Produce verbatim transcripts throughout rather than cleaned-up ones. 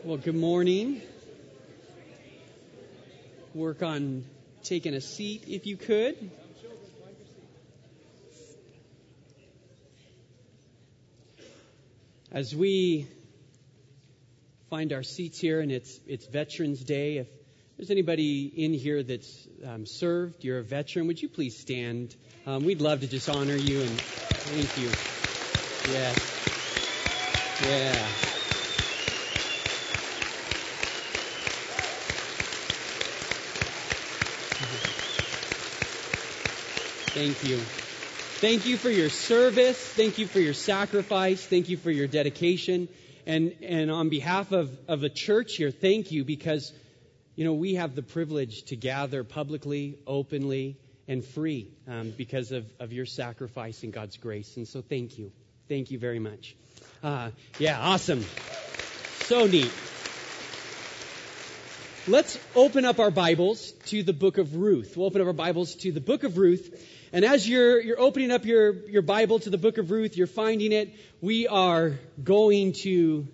Well, good morning. Work on taking a seat if you could. As we find our seats here, and it's it's Veterans Day, if there's anybody in here that's um, served, you're a veteran, would you please stand? Um, we'd love to just honor you and thank you. Yes. Yeah. Thank you. Thank you for your service. Thank you for your sacrifice. Thank you for your dedication. And and on behalf of, of the church here, thank you because, you know, we have the privilege to gather publicly, openly, and free um, because of, of your sacrifice and God's grace. And so thank you. Thank you very much. Uh, yeah, awesome. So neat. Let's open up our Bibles to the book of Ruth. We'll open up our Bibles to the book of Ruth. And as you're you're opening up your, your Bible to the book of Ruth, you're finding it, we are going to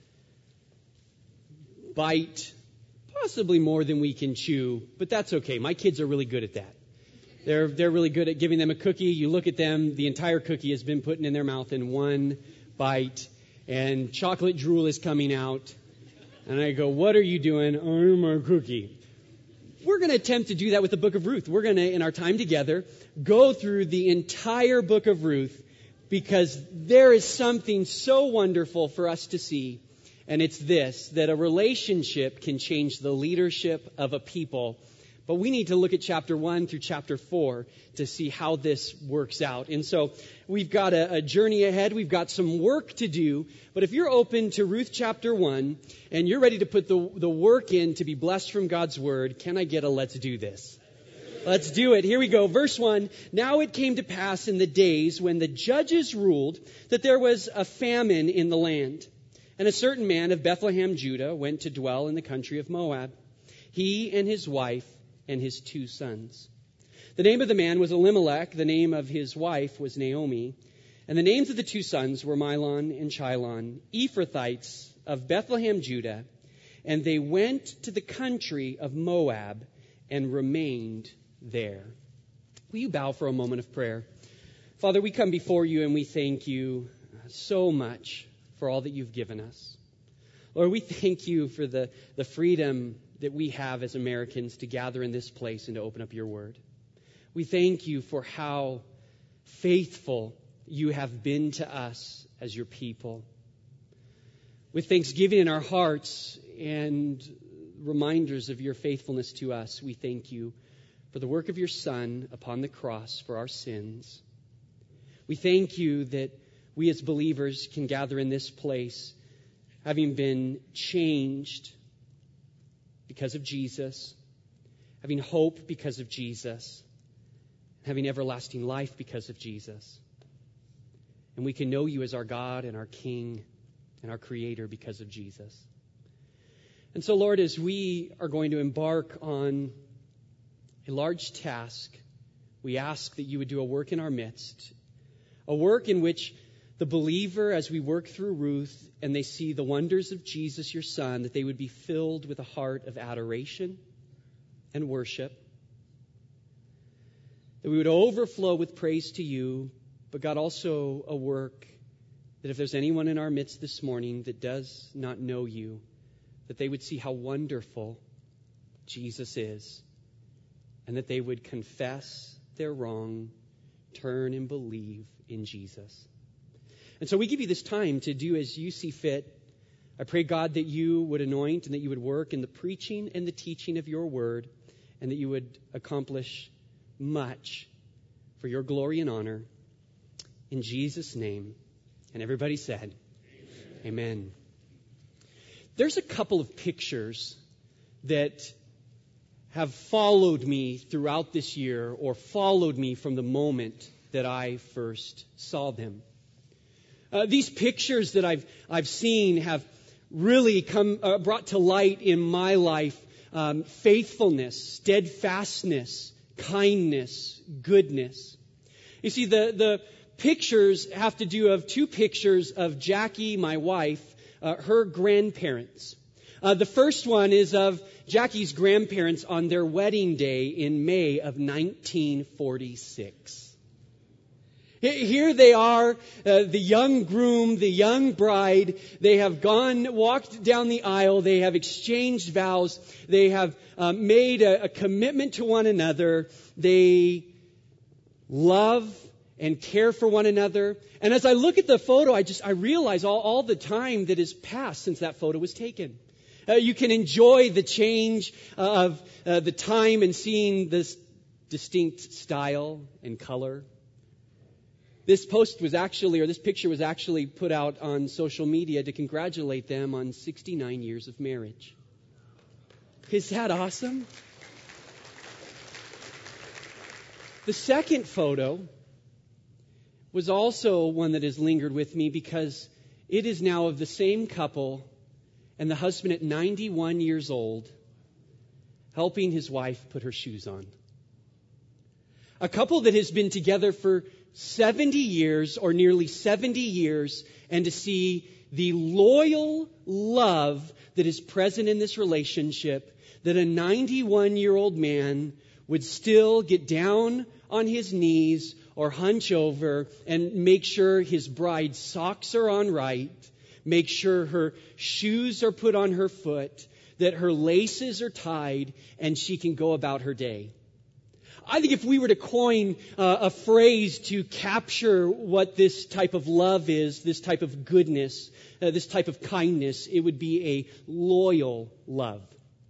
bite possibly more than we can chew, but that's okay. My kids are really good at that. They're they're really good at giving them a cookie. You look at them, the entire cookie has been put in their mouth in one bite, and chocolate drool is coming out. And I go, what are you doing? I'm my cookie. We're going to attempt to do that with the book of Ruth. We're going to, in our time together, go through the entire book of Ruth because there is something so wonderful for us to see. And it's this, that a relationship can change the leadership of a people. But we need to look at chapter one through chapter four to see how this works out. And so we've got a, a journey ahead. We've got some work to do. But if you're open to Ruth chapter one and you're ready to put the, the work in to be blessed from God's word, can I get a let's do this? Let's do it. Here we go. Verse one. Now it came to pass in the days when the judges ruled that there was a famine in the land. And a certain man of Bethlehem, Judah, went to dwell in the country of Moab, he and his wife and his two sons. The name of the man was Elimelech. The name of his wife was Naomi. And the names of the two sons were Mahlon and Chilion, Ephrathites of Bethlehem, Judah. And they went to the country of Moab and remained there. Will you bow for a moment of prayer? Father, we come before you and we thank you so much for all that you've given us. Lord, we thank you for the, the freedom that we have as Americans to gather in this place and to open up your word. We thank you for how faithful you have been to us as your people. With thanksgiving in our hearts and reminders of your faithfulness to us, we thank you for the work of your Son upon the cross for our sins. We thank you that we as believers can gather in this place having been changed because of Jesus, having hope because of Jesus, having everlasting life because of Jesus. And we can know you as our God and our King and our Creator because of Jesus. And so, Lord, as we are going to embark on a large task, we ask that you would do a work in our midst, a work in which the believer, as we work through Ruth and they see the wonders of Jesus, your Son, that they would be filled with a heart of adoration and worship, that we would overflow with praise to you, but God, also a work that if there's anyone in our midst this morning that does not know you, that they would see how wonderful Jesus is, and that they would confess their wrong, turn and believe in Jesus. And so we give you this time to do as you see fit. I pray, God, that you would anoint and that you would work in the preaching and the teaching of your word, and that you would accomplish much for your glory and honor. In Jesus' name. And everybody said, Amen. Amen. There's a couple of pictures that have followed me throughout this year or followed me from the moment that I first saw them. Uh, these pictures that I've I've seen have really come uh, brought to light in my life um, faithfulness, steadfastness, kindness, goodness. You see, the the pictures have to do of two pictures of Jackie, my wife, uh, her grandparents. Uh, the first one is of Jackie's grandparents on their wedding day in May of nineteen forty-six. Here they are, uh, the young groom, the young bride. They have gone, walked down the aisle. They have exchanged vows. They have uh, made a, a commitment to one another. They love and care for one another. And as I look at the photo, I just I realize all, all the time that has passed since that photo was taken. Uh, you can enjoy the change of uh, the time and seeing this distinct style and color. This post was actually, or this picture was actually put out on social media to congratulate them on sixty-nine years of marriage. Is that awesome? The second photo was also one that has lingered with me because it is now of the same couple and the husband at ninety-one years old helping his wife put her shoes on. A couple that has been together for seventy years or nearly seventy years, and to see the loyal love that is present in this relationship, that a ninety-one-year-old man would still get down on his knees or hunch over and make sure his bride's socks are on right, make sure her shoes are put on her foot, that her laces are tied, and she can go about her day. I think if we were to coin uh, a phrase to capture what this type of love is, this type of goodness, uh, this type of kindness, it would be a loyal love.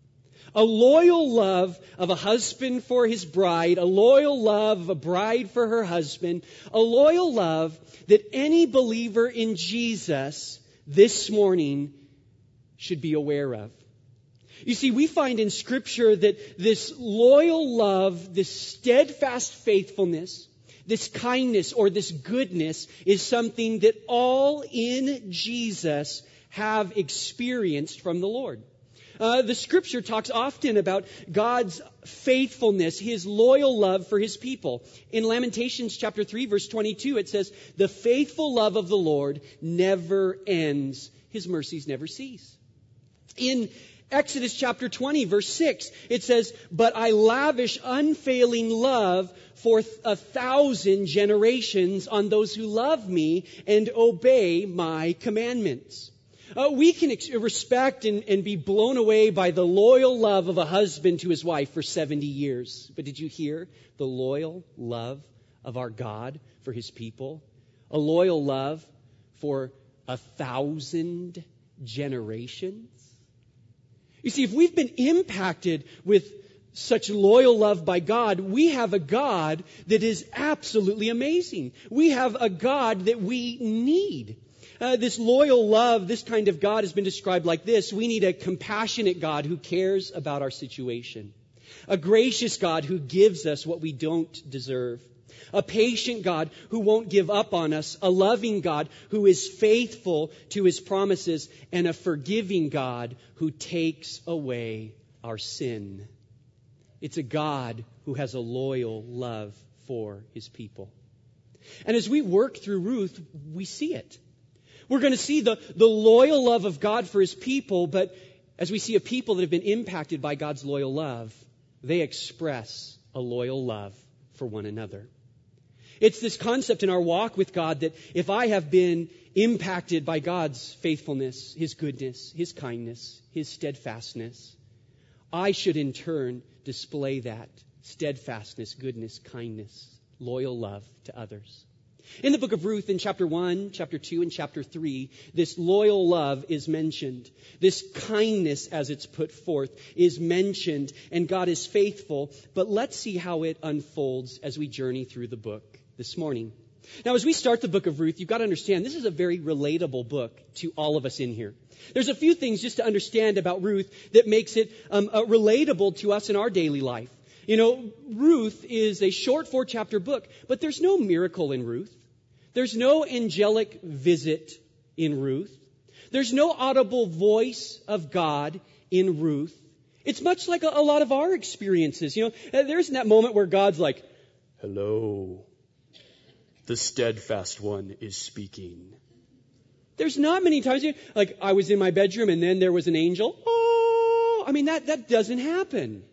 A loyal love of a husband for his bride, a loyal love of a bride for her husband, a loyal love that any believer in Jesus this morning should be aware of. You see, we find in Scripture that this loyal love, this steadfast faithfulness, this kindness or this goodness is something that all in Jesus have experienced from the Lord. Uh, the Scripture talks often about God's faithfulness, His loyal love for His people. In Lamentations chapter three, verse twenty-two, it says, "The faithful love of the Lord never ends. His mercies never cease." In Exodus chapter twenty, verse six, it says, "But I lavish unfailing love for a thousand generations on those who love me and obey my commandments." Uh, we can ex- respect and, and be blown away by the loyal love of a husband to his wife for seventy years. But did you hear the loyal love of our God for His people? A loyal love for a thousand generations? You see, if we've been impacted with such loyal love by God, we have a God that is absolutely amazing. We have a God that we need. Uh, this loyal love, this kind of God has been described like this. We need a compassionate God who cares about our situation. A gracious God who gives us what we don't deserve. A patient God who won't give up on us. A loving God who is faithful to His promises. And a forgiving God who takes away our sin. It's a God who has a loyal love for His people. And as we work through Ruth, we see it. We're going to see the, the loyal love of God for His people, but as we see a people that have been impacted by God's loyal love, they express a loyal love for one another. It's this concept in our walk with God that if I have been impacted by God's faithfulness, His goodness, His kindness, His steadfastness, I should in turn display that steadfastness, goodness, kindness, loyal love to others. In the book of Ruth, in chapter one, chapter two, and chapter three, this loyal love is mentioned. This kindness, as it's put forth, is mentioned, and God is faithful. But let's see how it unfolds as we journey through the book this morning. Now, as we start the book of Ruth, you've got to understand this is a very relatable book to all of us in here. There's a few things just to understand about Ruth that makes it um, uh, relatable to us in our daily life. You know, Ruth is a short four-chapter book, but there's no miracle in Ruth. There's no angelic visit in Ruth. There's no audible voice of God in Ruth. It's much like a, a lot of our experiences. You know, there isn't that moment where God's like, "Hello, the steadfast one is speaking." There's not many times, like I was in my bedroom and then there was an angel. Oh, No, I mean, that, that doesn't happen.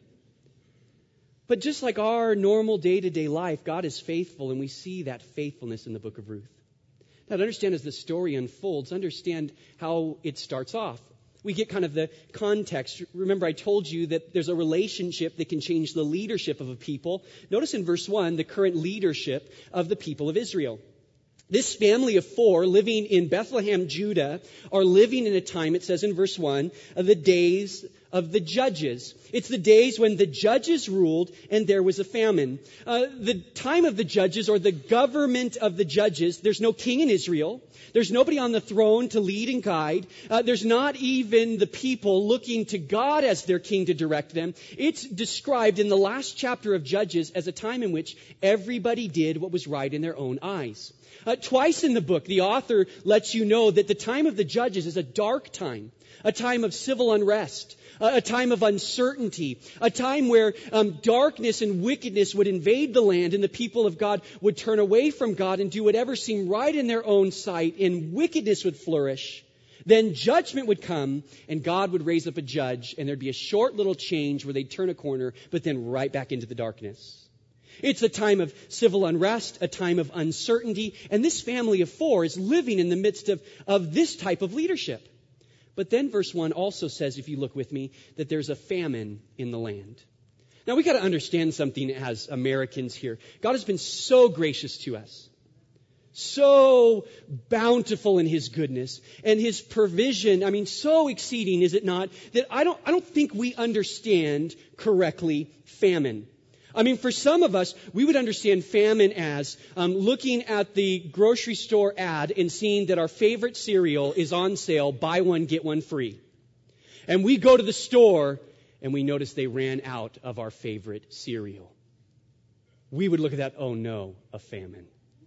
But just like our normal day-to-day life, God is faithful, and we see that faithfulness in the book of Ruth. Now, to understand as the story unfolds, understand how it starts off. We get kind of the context. Remember, I told you that there's a relationship that can change the leadership of a people. Notice in verse one, the current leadership of the people of Israel. This family of four living in Bethlehem, Judah, are living in a time, it says in verse one, of the days of the judges. It's the days when the judges ruled and there was a famine. Uh, the time of the judges, or the government of the judges, there's no king in Israel. There's nobody on the throne to lead and guide. Uh, there's not even the people looking to God as their king to direct them. It's described in the last chapter of Judges as a time in which everybody did what was right in their own eyes. Uh, twice in the book, the author lets you know that the time of the judges is a dark time, a time of civil unrest, a time of uncertainty, a time where um, darkness and wickedness would invade the land, and the people of God would turn away from God and do whatever seemed right in their own sight, and wickedness would flourish. Then judgment would come, and God would raise up a judge, and there'd be a short little change where they'd turn a corner, but then right back into the darkness. It's a time of civil unrest, a time of uncertainty, and this family of four is living in the midst of, of this type of leadership. But then verse one also says, if you look with me, that there's a famine in the land. Now we got to understand something as Americans here. God has been so gracious to us, so bountiful in His goodness and His provision. I mean, so exceeding, is it not, that I don't, I don't think we understand correctly famine. I mean, for some of us, we would understand famine as um, looking at the grocery store ad and seeing that our favorite cereal is on sale, buy one, get one free. And we go to the store and we notice they ran out of our favorite cereal. We would look at that, oh no, a famine.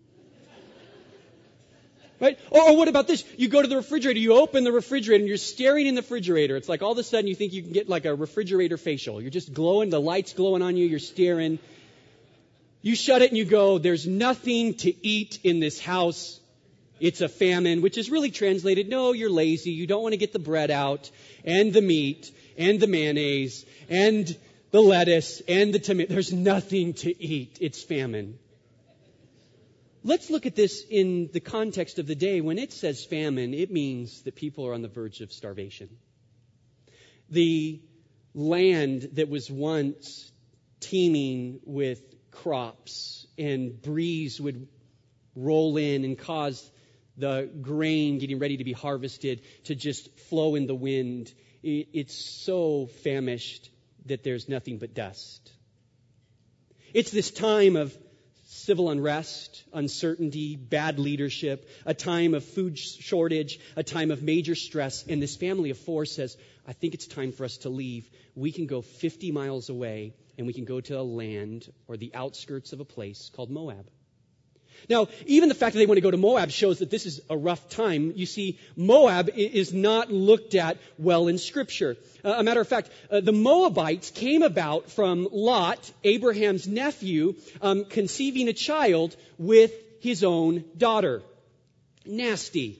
Right? Or, or what about this? You go to the refrigerator, you open the refrigerator, and you're staring in the refrigerator. It's like all of a sudden you think you can get like a refrigerator facial. You're just glowing, the light's glowing on you, you're staring. You shut it and you go, there's nothing to eat in this house. It's a famine, which is really translated, no, you're lazy. You don't want to get the bread out, and the meat, and the mayonnaise, and the lettuce, and the tomato. There's nothing to eat. It's famine. Let's look at this in the context of the day. When it says famine, it means that people are on the verge of starvation. The land that was once teeming with crops, and breeze would roll in and cause the grain getting ready to be harvested to just flow in the wind. It's so famished that there's nothing but dust. It's this time of civil unrest, uncertainty, bad leadership, a time of food shortage, a time of major stress. And this family of four says, I think it's time for us to leave. We can go fifty miles away, and we can go to a land or the outskirts of a place called Moab. Now, even the fact that they want to go to Moab shows that this is a rough time. You see, Moab is not looked at well in Scripture. Uh, a matter of fact, uh, the Moabites came about from Lot, Abraham's nephew, um, conceiving a child with his own daughter. Nasty.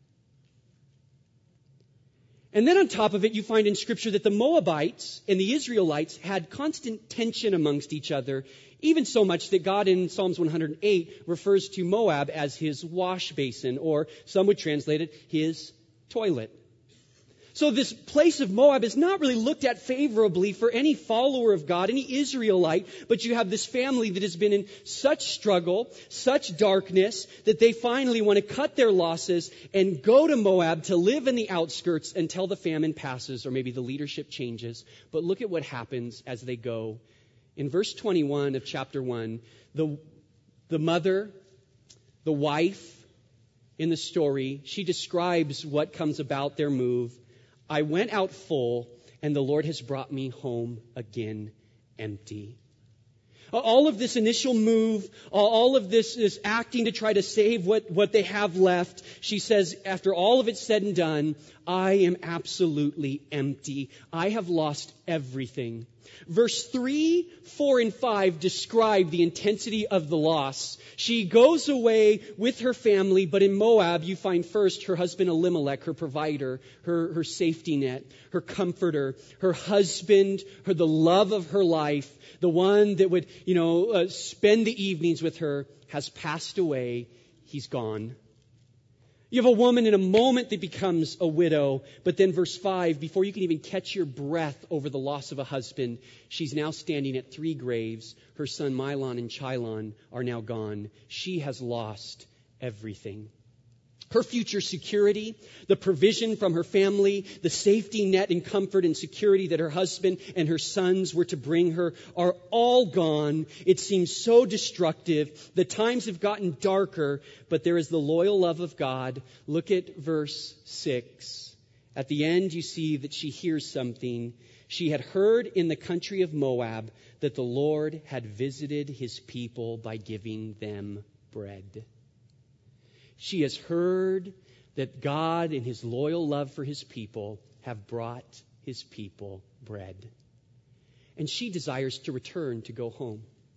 And then on top of it, you find in Scripture that the Moabites and the Israelites had constant tension amongst each other, even so much that God in Psalms one hundred eight refers to Moab as his wash basin, or some would translate it, his toilet. So this place of Moab is not really looked at favorably for any follower of God, any Israelite, but you have this family that has been in such struggle, such darkness, that they finally want to cut their losses and go to Moab to live in the outskirts until the famine passes or maybe the leadership changes. But look at what happens as they go. In verse twenty-one of chapter one, the, the mother, the wife in the story, she describes what comes about their move. I went out full, and the Lord has brought me home again empty. All of this initial move, all of this is acting to try to save what, what they have left. She says, after all of it's said and done, I am absolutely empty. I have lost everything. Verse three, four, and five describe the intensity of the loss. She goes away with her family, but in Moab you find first her husband Elimelech, her provider, her, her safety net, her comforter, her husband, her the love of her life, the one that would, you know, uh, spend the evenings with her, has passed away. He's gone. You have a woman in a moment that becomes a widow, but then verse five, before you can even catch your breath over the loss of a husband, she's now standing at three graves. Her son Milon and Chilon are now gone. She has lost everything. Her future security, the provision from her family, the safety net and comfort and security that her husband and her sons were to bring her are all gone. It seems so destructive. The times have gotten darker, but there is the loyal love of God. Look at verse six. At the end, you see that she hears something. She had heard in the country of Moab that the Lord had visited his people by giving them bread. She has heard that God, in his loyal love for his people, have brought his people bread. And she desires to return, to go home.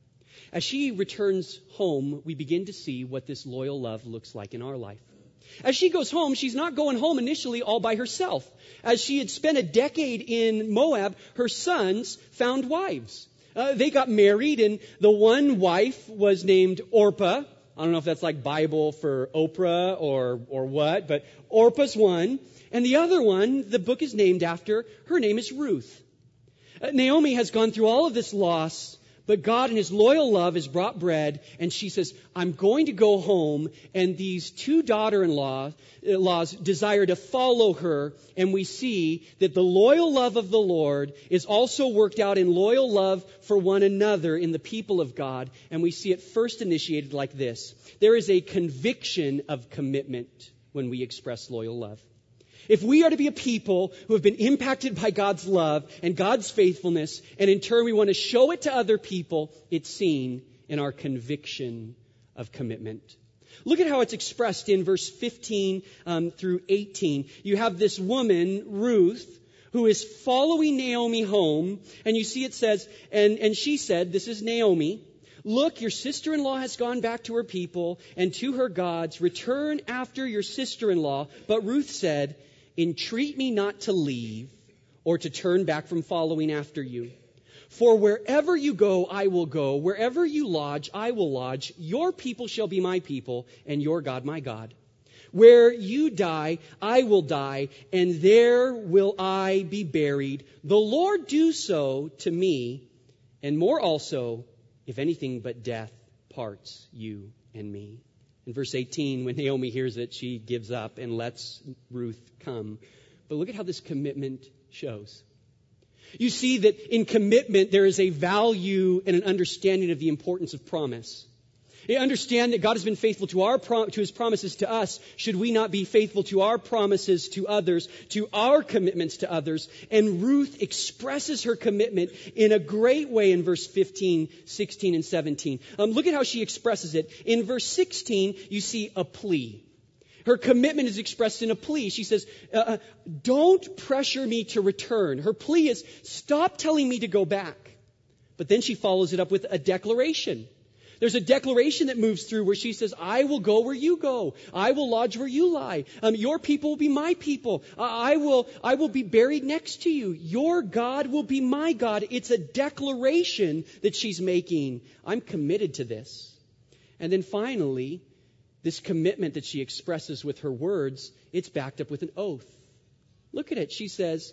As she returns home, we begin to see what this loyal love looks like in our life. As she goes home, she's not going home initially all by herself. As she had spent a decade in Moab, her sons found wives. Uh, they got married, and the one wife was named Orpah. I don't know if that's like Bible for Oprah or or what, but Orpah's one. And the other one, the book is named after, her name is Ruth. Uh, Naomi has gone through all of this loss, but God in his loyal love has brought bread, and she says, I'm going to go home, and these two daughter-in-laws laws desire to follow her, and we see that the loyal love of the Lord is also worked out in loyal love for one another in the people of God, and we see it first initiated like this. There is a conviction of commitment when we express loyal love. If we are to be a people who have been impacted by God's love and God's faithfulness, and in turn we want to show it to other people, it's seen in our conviction of commitment. Look at how it's expressed in verse fifteen um, through eighteen. You have this woman, Ruth, who is following Naomi home, and you see it says, and, and she said, this is Naomi, look, your sister-in-law has gone back to her people and to her gods. Return after your sister-in-law. But Ruth said, entreat me not to leave or to turn back from following after you. For wherever you go, I will go. Wherever you lodge, I will lodge. Your people shall be my people, and your God my God. Where you die, I will die, and there will I be buried. The Lord do so to me, and more also, if anything but death parts you and me. In verse eighteen, when Naomi hears it, she gives up and lets Ruth come. But look at how this commitment shows. You see that in commitment, there is a value and an understanding of the importance of promise. You understand that God has been faithful to our prom- to his promises to us. Should we not be faithful to our promises to others, to our commitments to others? And Ruth expresses her commitment in a great way in verse fifteen, sixteen, and seventeen. Um, look at how she expresses it. In verse sixteen, you see a plea. Her commitment is expressed in a plea. She says, uh, don't pressure me to return. Her plea is, stop telling me to go back. But then she follows it up with a declaration. There's a declaration that moves through where she says, I will go where you go. I will lodge where you lie. Um, your people will be my people. Uh, I will, I will be buried next to you. Your God will be my God. It's a declaration that she's making. I'm committed to this. And then finally, this commitment that she expresses with her words, it's backed up with an oath. Look at it. She says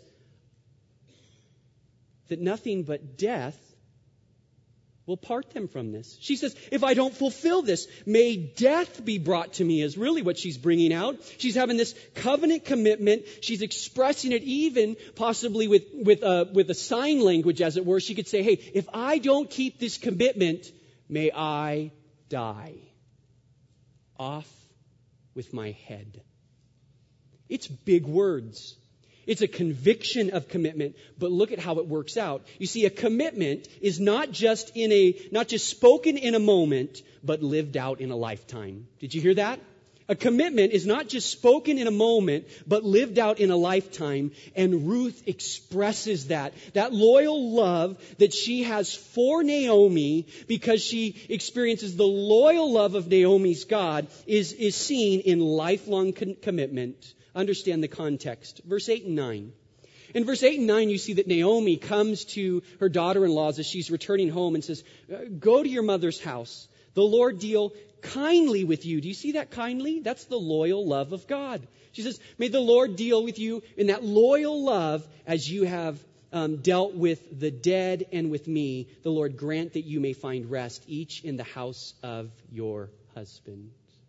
that nothing but death will part them from this. She says, if I don't fulfill this, may death be brought to me, is really what she's bringing out. She's having this covenant commitment. She's expressing it even possibly with, with, a, with a sign language, as it were. She could say, hey, if I don't keep this commitment, may I die. Off with my head. It's big words. It's a conviction of commitment, but look at how it works out. You see, a commitment is not just in a, not just spoken in a moment, but lived out in a lifetime. Did you hear that? A commitment is not just spoken in a moment, but lived out in a lifetime. And Ruth expresses that. That loyal love that she has for Naomi, because she experiences the loyal love of Naomi's God, is, is seen in lifelong con- commitment. Understand the context. Verse eight and nine. In verse eight and nine, you see that Naomi comes to her daughter-in-laws as she's returning home and says, go to your mother's house. The Lord deal kindly with you. Do you see that kindly? That's the loyal love of God. She says, may the Lord deal with you in that loyal love as you have um, dealt with the dead and with me. The Lord grant that you may find rest, each in the house of your husband.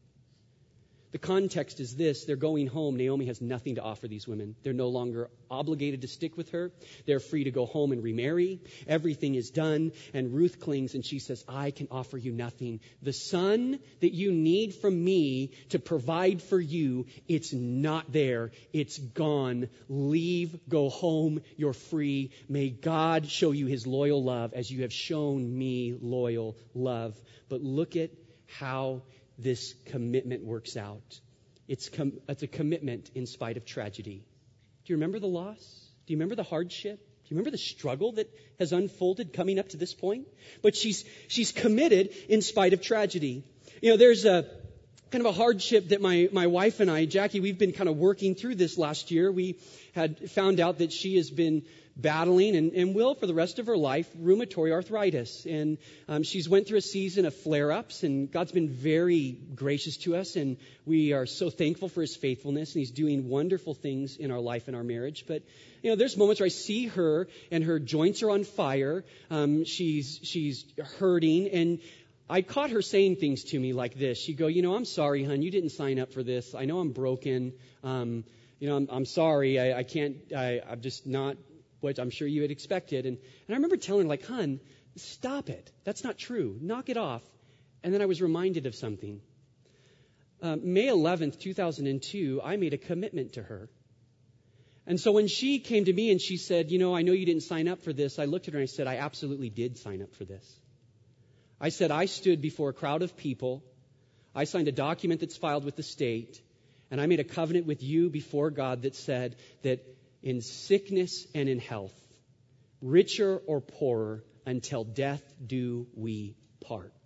The context is this. They're going home. Naomi has nothing to offer these women. They're no longer obligated to stick with her. They're free to go home and remarry. Everything is done. And Ruth clings and she says, I can offer you nothing. The son that you need from me to provide for you, it's not there. It's gone. Leave. Go home. You're free. May God show you his loyal love as you have shown me loyal love. But look at how this commitment works out. It's, com- it's a commitment in spite of tragedy. Do you remember the loss? Do you remember the hardship? Do you remember the struggle that has unfolded coming up to this point? But she's she's committed in spite of tragedy. You know, there's a kind of a hardship that my, my wife and I, Jackie, we've been kind of working through this last year. We had found out that she has been battling and, and will for the rest of her life rheumatoid arthritis. And um, she's went through a season of flare-ups, and God's been very gracious to us, and we are so thankful for his faithfulness, and he's doing wonderful things in our life and our marriage. But you know, there's moments where I see her and her joints are on fire. Um, she's she's hurting, and I caught her saying things to me like this. She'd go, you know, I'm sorry, hon, you didn't sign up for this. I know I'm broken. Um, you know, I'm, I'm sorry. I, I can't. I, I'm just not what I'm sure you had expected. And, and I remember telling her, like, hon, stop it. That's not true. Knock it off. And then I was reminded of something. Uh, May eleventh, two thousand two, I made a commitment to her. And so when she came to me and she said, you know, I know you didn't sign up for this, I looked at her and I said, I absolutely did sign up for this. I said, I stood before a crowd of people. I signed a document that's filed with the state. And I made a covenant with you before God that said that in sickness and in health, richer or poorer, until death do we part.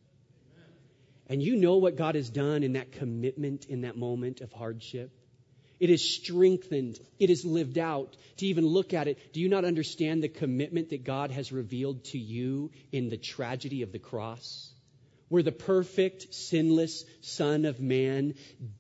And you know what God has done in that commitment, in that moment of hardship? It is strengthened. It is lived out. To even look at it, do you not understand the commitment that God has revealed to you in the tragedy of the cross? Where the perfect, sinless Son of Man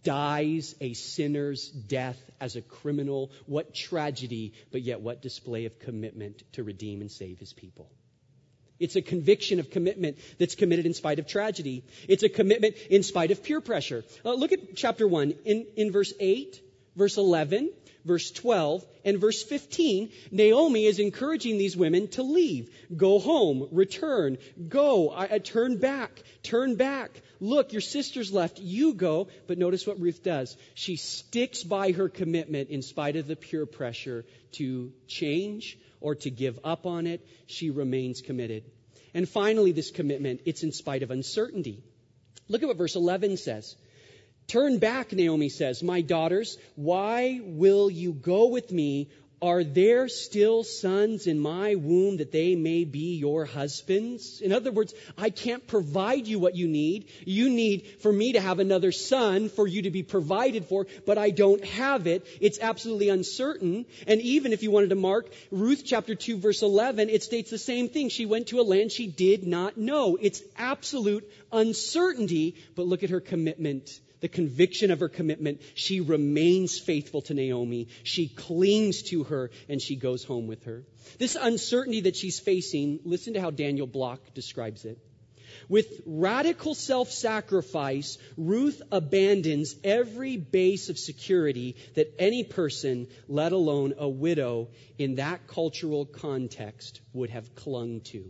dies a sinner's death as a criminal. What tragedy, but yet what display of commitment to redeem and save his people. It's a conviction of commitment that's committed in spite of tragedy. It's a commitment in spite of peer pressure. Uh, look at chapter one. In, in verse eight, verse eleven, verse twelve, and verse fifteen, Naomi is encouraging these women to leave. Go home, return, go, I, I, turn back, turn back. Look, your sister's left, you go. But notice what Ruth does. She sticks by her commitment in spite of the peer pressure to change or to give up on it. She remains committed. And finally, this commitment, it's in spite of uncertainty. Look at what verse eleven says. Turn back, Naomi says, my daughters, why will you go with me? Are there still sons in my womb that they may be your husbands? In other words, I can't provide you what you need. You need for me to have another son for you to be provided for, but I don't have it. It's absolutely uncertain. And even if you wanted to mark Ruth chapter two, verse eleven, it states the same thing. She went to a land she did not know. It's absolute uncertainty, but look at her commitment. The conviction of her commitment. She remains faithful to Naomi. She clings to her and she goes home with her. This uncertainty that she's facing, listen to how Daniel Block describes it. With radical self-sacrifice, Ruth abandons every base of security that any person, let alone a widow, in that cultural context would have clung to.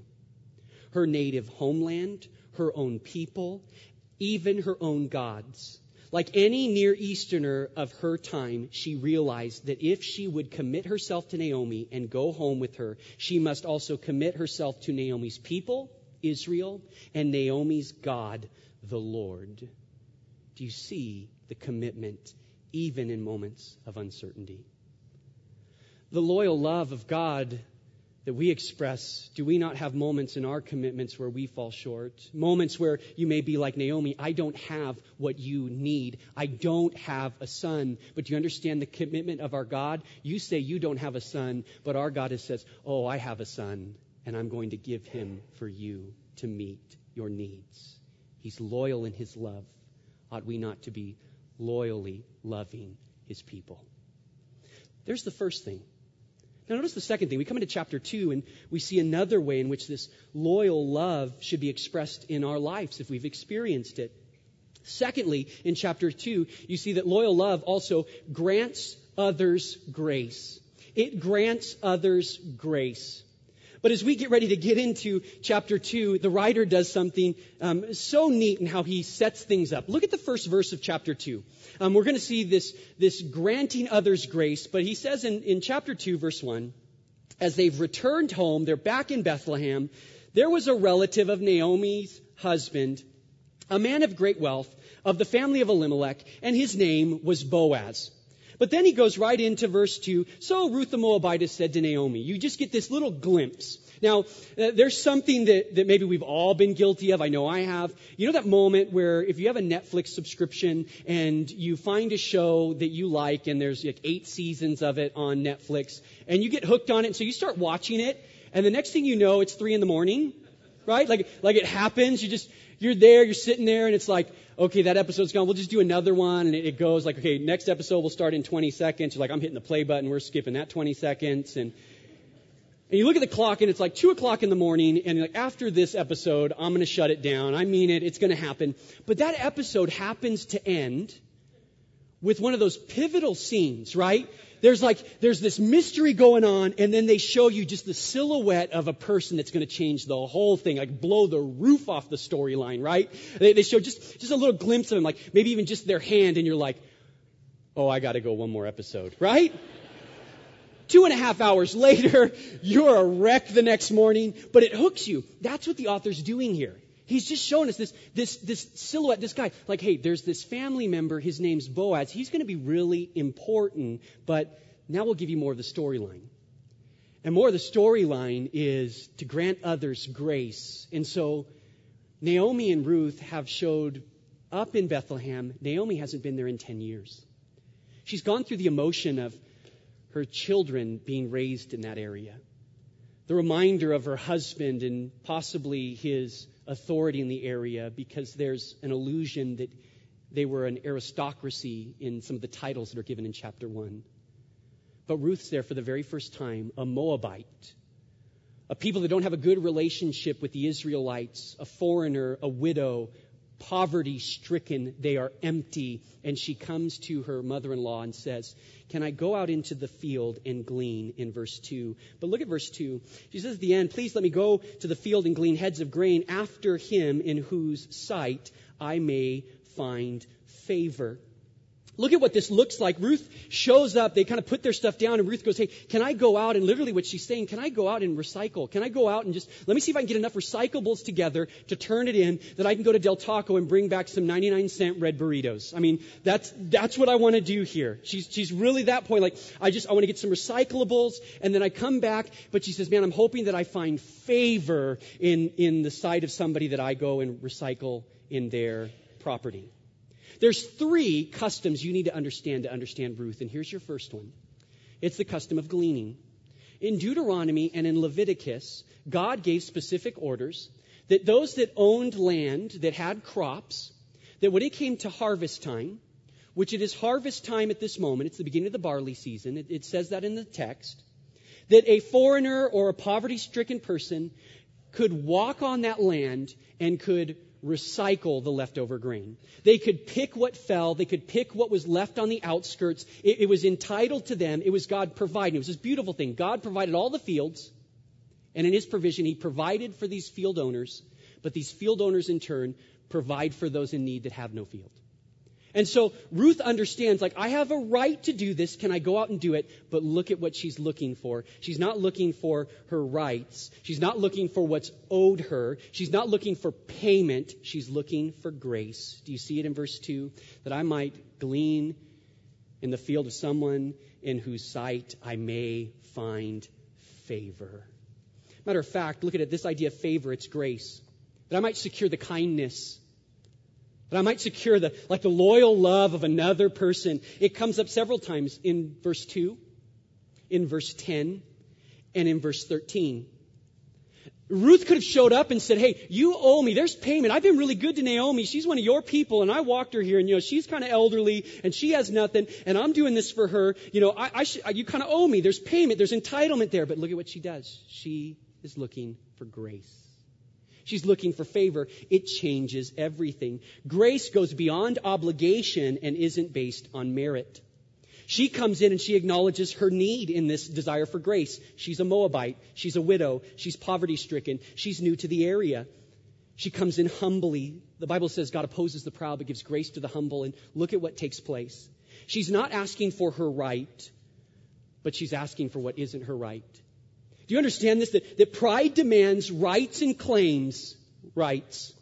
Her native homeland, her own people, even her own gods. Like any Near Easterner of her time, she realized that if she would commit herself to Naomi and go home with her, she must also commit herself to Naomi's people, Israel, and Naomi's God, the Lord. Do you see the commitment even in moments of uncertainty? The loyal love of God that we express, do we not have moments in our commitments where we fall short? Moments where you may be like Naomi, I don't have what you need. I don't have a son. But do you understand the commitment of our God? You say you don't have a son, but our God says, oh, I have a son, and I'm going to give him for you to meet your needs. He's loyal in his love. Ought we not to be loyally loving his people? There's the first thing. Now notice the second thing. We come into chapter two and we see another way in which this loyal love should be expressed in our lives if we've experienced it. Secondly, in chapter two, you see that loyal love also grants others grace. It grants others grace. But as we get ready to get into chapter two, the writer does something um, so neat in how he sets things up. Look at the first verse of chapter two. Um, we're going to see this, this granting others grace. But he says in, in chapter two, verse one, as they've returned home, they're back in Bethlehem, there was a relative of Naomi's husband, a man of great wealth, of the family of Elimelech, and his name was Boaz. But then he goes right into verse two. So Ruth the Moabitess said to Naomi, you just get this little glimpse. Now, uh, there's something that, that maybe we've all been guilty of. I know I have. You know that moment where if you have a Netflix subscription and you find a show that you like and there's like eight seasons of it on Netflix and you get hooked on it and so you start watching it and the next thing you know, it's three in the morning, right? Like, like it happens. You just, you're there, you're sitting there and it's like, okay, that episode's gone. We'll just do another one. And it, it goes like, okay, next episode will start in twenty seconds. You're like, I'm hitting the play button. We're skipping that twenty seconds. And, and you look at the clock and it's like two o'clock in the morning. And you're like, after this episode, I'm going to shut it down. I mean it. It's going to happen. But that episode happens to end with one of those pivotal scenes, right? There's like, there's this mystery going on, and then they show you just the silhouette of a person that's going to change the whole thing, like blow the roof off the storyline, right? They, they show just, just a little glimpse of them, like maybe even just their hand, and you're like, oh, I got to go one more episode, right? Two and a half hours later, you're a wreck the next morning, but it hooks you. That's what the author's doing here. He's just showing us this, this, this silhouette, this guy. Like, hey, there's this family member. His name's Boaz. He's going to be really important, but now we'll give you more of the storyline. And more of the storyline is to grant others grace. And so Naomi and Ruth have showed up in Bethlehem. Naomi hasn't been there in ten years. She's gone through the emotion of her children being raised in that area. The reminder of her husband and possibly his authority in the area, because there's an illusion that they were an aristocracy in some of the titles that are given in chapter one. But Ruth's there for the very first time, a Moabite, a people that don't have a good relationship with the Israelites, a foreigner, a widow, poverty-stricken. They are empty. And she comes to her mother-in-law and says, can I go out into the field and glean, in verse two? But look at verse two. She says at the end, please let me go to the field and glean heads of grain after him in whose sight I may find favor. Look at what this looks like. Ruth shows up. They kind of put their stuff down, and Ruth goes, hey, can I go out? And literally what she's saying, can I go out and recycle? Can I go out and just, let me see if I can get enough recyclables together to turn it in that I can go to Del Taco and bring back some ninety-nine cent red burritos. I mean, that's that's what I want to do here. She's she's really that point. Like, I just, I want to get some recyclables, and then I come back. But she says, man, I'm hoping that I find favor in, in the sight of somebody that I go and recycle in their property. There's three customs you need to understand to understand Ruth, and here's your first one. It's the custom of gleaning. In Deuteronomy and in Leviticus, God gave specific orders that those that owned land, that had crops, that when it came to harvest time, which it is harvest time at this moment, it's the beginning of the barley season, it, it says that in the text, that a foreigner or a poverty-stricken person could walk on that land and could recycle the leftover grain. They could pick what fell. They could pick what was left on the outskirts. It, it was entitled to them. It was God providing. It was this beautiful thing. God provided all the fields, and in his provision, he provided for these field owners, but these field owners in turn provide for those in need that have no field. And so Ruth understands, like, I have a right to do this. Can I go out and do it? But look at what she's looking for. She's not looking for her rights. She's not looking for what's owed her. She's not looking for payment. She's looking for grace. Do you see it in verse two? That I might glean in the field of someone in whose sight I may find favor. Matter of fact, look at it. This idea of favor, it's grace. That I might secure the kindness, that I might secure the, like the loyal love of another person. It comes up several times in verse two, in verse ten, and in verse thirteen. Ruth could have showed up and said, hey, you owe me. There's payment. I've been really good to Naomi. She's one of your people, and I walked her here, and, you know, she's kind of elderly, and she has nothing, and I'm doing this for her. You know, I, I sh- you kind of owe me. There's payment. There's entitlement there. But look at what she does. She is looking for grace. She's looking for favor. It changes everything. Grace goes beyond obligation and isn't based on merit. She comes in and she acknowledges her need in this desire for grace. She's a Moabite. She's a widow. She's poverty-stricken. She's new to the area. She comes in humbly. The Bible says God opposes the proud but gives grace to the humble. And look at what takes place. She's not asking for her right, but she's asking for what isn't her right. Do you understand this? That, that pride demands rights and claims rights.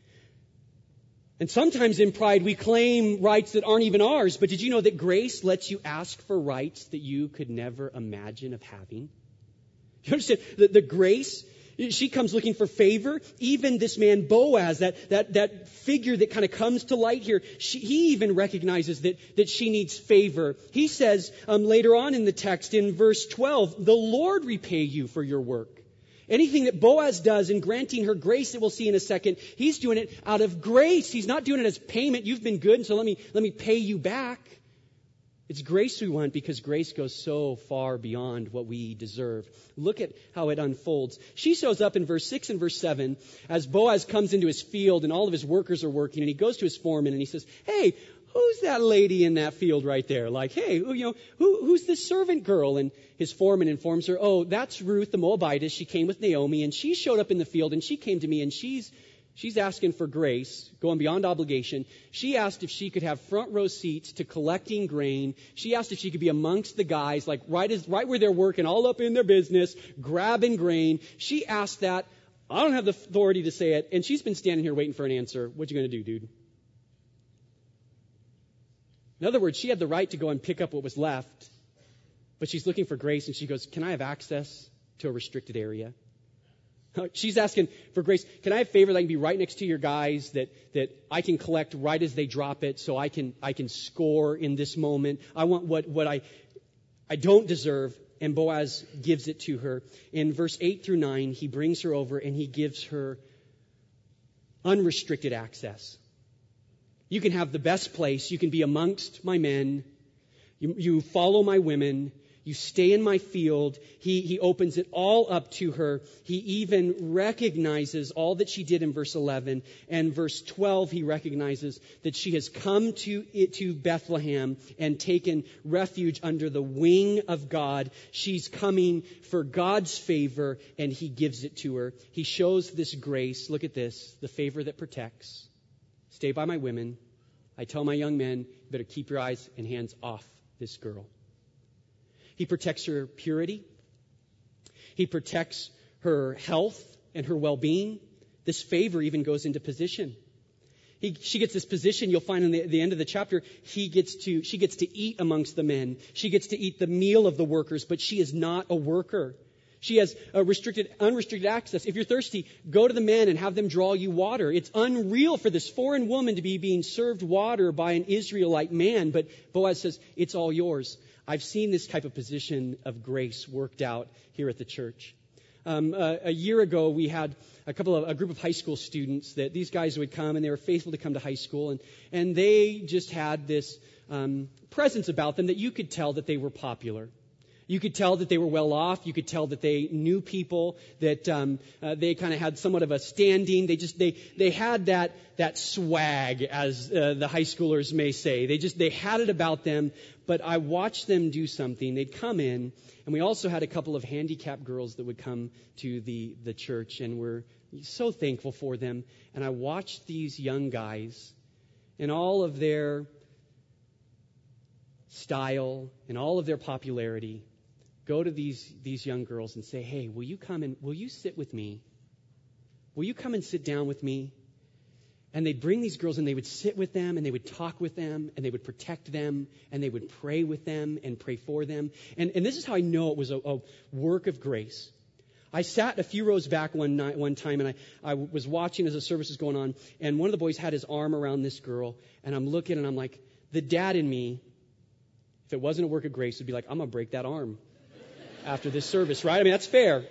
And sometimes in pride we claim rights that aren't even ours. But did you know that grace lets you ask for rights that you could never imagine of having? Do you understand? The, the grace, she comes looking for favor. Even this man Boaz, that, that, that figure that kind of comes to light here, she, he even recognizes that, that she needs favor. He says um, later on in the text in verse twelve, the Lord repay you for your work. Anything that Boaz does in granting her grace that we'll see in a second, he's doing it out of grace. He's not doing it as payment. You've been good, and so let me, let me pay you back. It's grace we want because grace goes so far beyond what we deserve. Look at how it unfolds. She shows up in verse six and verse seven as Boaz comes into his field and all of his workers are working, and he goes to his foreman and he says, hey, who's that lady in that field right there? Like, hey, who, you know, who, who's this servant girl? And his foreman informs her, oh, that's Ruth the Moabitess. She came with Naomi, and she showed up in the field, and she came to me, and she's she's asking for grace, going beyond obligation. She asked if she could have front row seats to collecting grain. She asked if she could be amongst the guys, like right as right where they're working, all up in their business, grabbing grain. She asked that. I don't have the authority to say it, and she's been standing here waiting for an answer. What you going to do, dude? In other words, she had the right to go and pick up what was left, but she's looking for grace, and she goes, can I have access to a restricted area? She's asking for grace. Can I have favor that I can be right next to your guys, that, that I can collect right as they drop it so I can I can score in this moment? I want what, what I I don't deserve. And Boaz gives it to her. In verse eight through nine, he brings her over and he gives her unrestricted access. You can have the best place. You can be amongst my men. You, you follow my women. You stay in my field. He, he opens it all up to her. He even recognizes all that she did in verse eleven. And verse twelve, he recognizes that she has come to, it, to Bethlehem and taken refuge under the wing of God. She's coming for God's favor, and he gives it to her. He shows this grace. Look at this, the favor that protects. Stay by my women. I tell my young men, you better keep your eyes and hands off this girl. He protects her purity. He protects her health and her well-being. This favor even goes into position. He, she gets this position. You'll find in the, the end of the chapter, he gets to, she gets to eat amongst the men. She gets to eat the meal of the workers, but she is not a worker. She has a restricted, unrestricted access. If you're thirsty, go to the men and have them draw you water. It's unreal for this foreign woman to be being served water by an Israelite man, but Boaz says, it's all yours. I've seen this type of position of grace worked out here at the church. Um, uh, a year ago, we had a couple of a group of high school students that these guys would come, and they were faithful to come to high school, and and they just had this um, presence about them that you could tell that they were popular. You could tell that they were well off. You could tell that they knew people, that um, uh, they kind of had somewhat of a standing. They just they they had that that swag, as uh, the high schoolers may say. They just they had it about them. But I watched them do something. They'd come in, and we also had a couple of handicapped girls that would come to the the church, and we're so thankful for them. And I watched these young guys, and all of their style and all of their popularity, go to these, these young girls and say, hey, will you come and will you sit with me? Will you come and sit down with me? And they'd bring these girls and they would sit with them and they would talk with them and they would protect them and they would pray with them and pray for them. And, and this is how I know it was a, a work of grace. I sat a few rows back one night, one time, and I, I was watching as the service was going on, and one of the boys had his arm around this girl, and I'm looking and I'm like, the dad in me, if it wasn't a work of grace, would be like, I'm going to break that arm after this service, right? I mean, that's fair.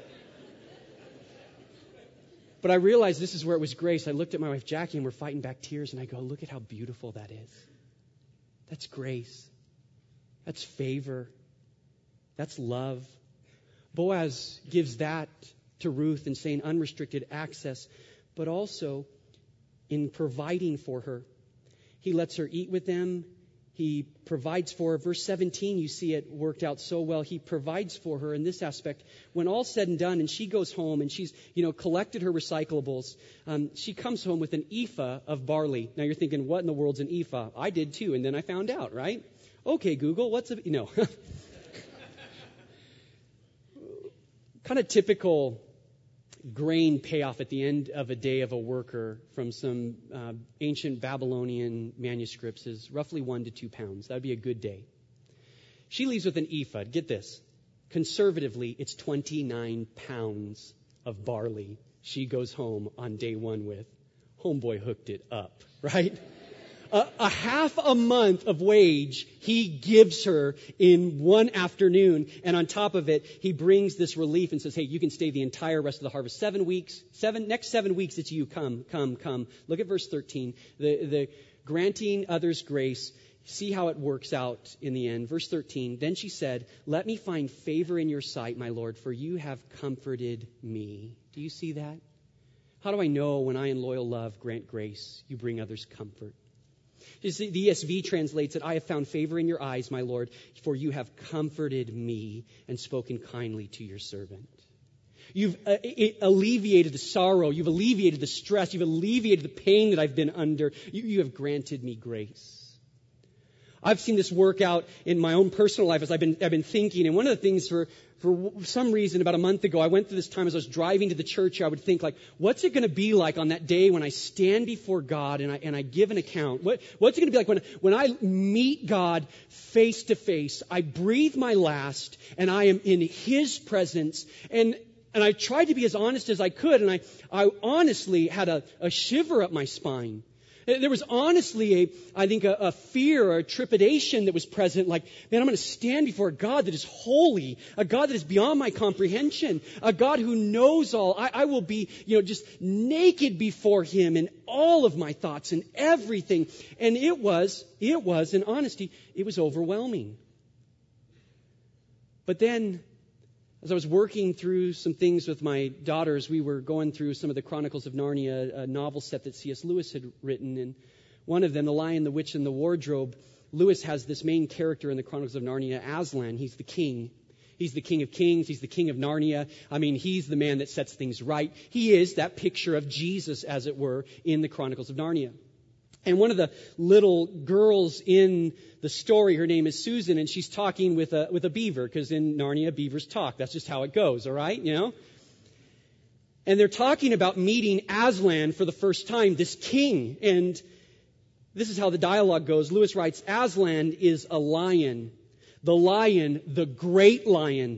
But I realized this is where it was grace. I looked at my wife, Jackie, and we're fighting back tears, and I go, look at how beautiful that is. That's grace. That's favor. That's love. Boaz gives that to Ruth in saying unrestricted access, but also in providing for her. He lets her eat with them. He provides for her. Verse seventeen, you see it worked out so well. He provides for her in this aspect. When all's said and done and she goes home and she's, you know, collected her recyclables, um, she comes home with an ephah of barley. Now you're thinking, what in the world's an ephah? I did too, and then I found out, right? Okay, Google, what's a, you know. Kind of typical grain payoff at the end of a day of a worker from some uh, ancient Babylonian manuscripts is roughly one to two pounds. That would be a good day. She leaves with an ephah. Get this. Conservatively, it's twenty-nine pounds of barley she goes home on day one with. Homeboy hooked it up, right? A, a half a month of wage he gives her in one afternoon. And on top of it, he brings this relief and says, hey, you can stay the entire rest of the harvest. Seven weeks, seven, next seven weeks, it's you. Come, come, come. Look at verse thirteen. The, the granting others grace. See how it works out in the end. Verse thirteen, then she said, let me find favor in your sight, my Lord, for you have comforted me. Do you see that? How do I know when I in loyal love grant grace, you bring others comfort? The E S V translates it, I have found favor in your eyes, my Lord, for you have comforted me and spoken kindly to your servant. You've uh, alleviated the sorrow. You've alleviated the stress. You've alleviated the pain that I've been under. You, you have granted me grace. I've seen this work out in my own personal life as I've been, I've been thinking. And one of the things for, for some reason about a month ago, I went through this time as I was driving to the church. I would think like, what's it going to be like on that day when I stand before God and I, and I give an account? What, what's it going to be like when, when I meet God face to face? I breathe my last and I am in His presence. And, and I tried to be as honest as I could. And I, I honestly had a, a shiver up my spine. There was honestly, a, I think, a, a fear or a trepidation that was present. Like, man, I'm going to stand before a God that is holy, a God that is beyond my comprehension, a God who knows all. I, I will be, you know, just naked before Him in all of my thoughts and everything. And it was, it was, in honesty, it was overwhelming. But then, as I was working through some things with my daughters, we were going through some of the Chronicles of Narnia, a novel set that C S Lewis had written. And one of them, The Lion, the Witch, and the Wardrobe, Lewis has this main character in the Chronicles of Narnia, Aslan. He's the king. He's the king of kings. He's the king of Narnia. I mean, he's the man that sets things right. He is that picture of Jesus, as it were, in the Chronicles of Narnia. And one of the little girls in the story, her name is Susan, and she's talking with a with a beaver, because in Narnia, beavers talk. That's just how it goes, all right, you know? And they're talking about meeting Aslan for the first time, this king. And this is how the dialogue goes. Lewis writes, Aslan is a lion. The lion, the great lion.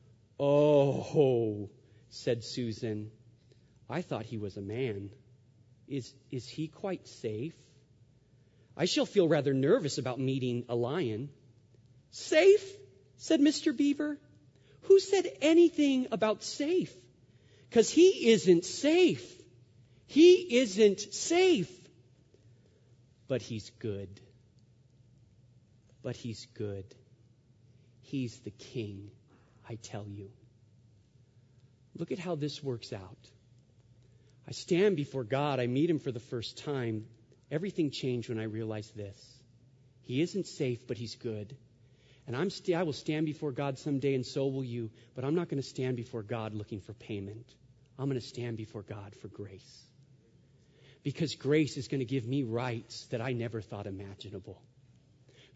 Oh, said Susan. I thought he was a man. Is is he quite safe? I shall feel rather nervous about meeting a lion. Safe? Said Mister Beaver. Who said anything about safe? Because he isn't safe. He isn't safe. But he's good. But he's good. He's the king, I tell you. Look at how this works out. I stand before God. I meet Him for the first time. Everything changed when I realized this. He isn't safe, but He's good. And I'm st- I will stand before God someday, and so will you. But I'm not going to stand before God looking for payment. I'm going to stand before God for grace. Because grace is going to give me rights that I never thought imaginable.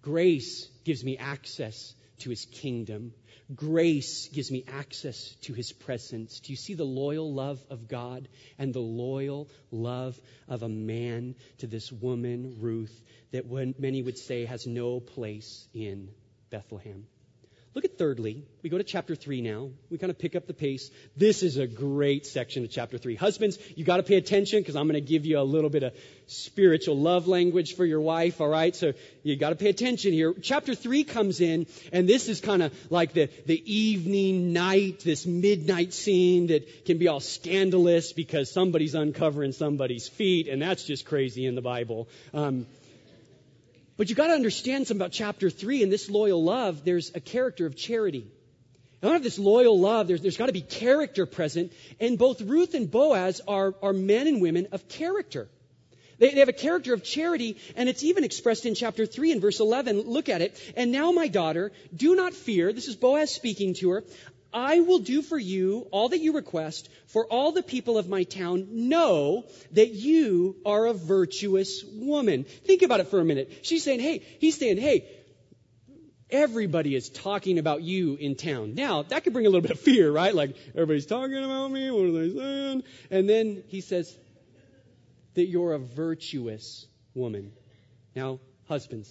Grace gives me access to his kingdom. Grace gives me access to his presence. Do you see the loyal love of God and the loyal love of a man to this woman, Ruth, that when many would say has no place in Bethlehem? Look at thirdly, we go to chapter three now. We kind of pick up the pace. This is a great section of chapter three. Husbands, you got to pay attention because I'm going to give you a little bit of spiritual love language for your wife, all right? So you got to pay attention here. Chapter three comes in, and this is kind of like the, the evening night, this midnight scene that can be all scandalous because somebody's uncovering somebody's feet, and that's just crazy in the Bible. Um But you've got to understand something about chapter three and this loyal love. There's a character of charity. And out of this loyal love, there's, there's got to be character present. And both Ruth and Boaz are, are men and women of character. They, they have a character of charity, and it's even expressed in chapter three and verse eleven. Look at it. And now, my daughter, do not fear. This is Boaz speaking to her. I will do for you all that you request, for all the people of my town know that you are a virtuous woman. Think about it for a minute. She's saying, hey, he's saying, hey, everybody is talking about you in town. Now, that could bring a little bit of fear, right? Like, everybody's talking about me. What are they saying? And then he says that you're a virtuous woman. Now, husbands,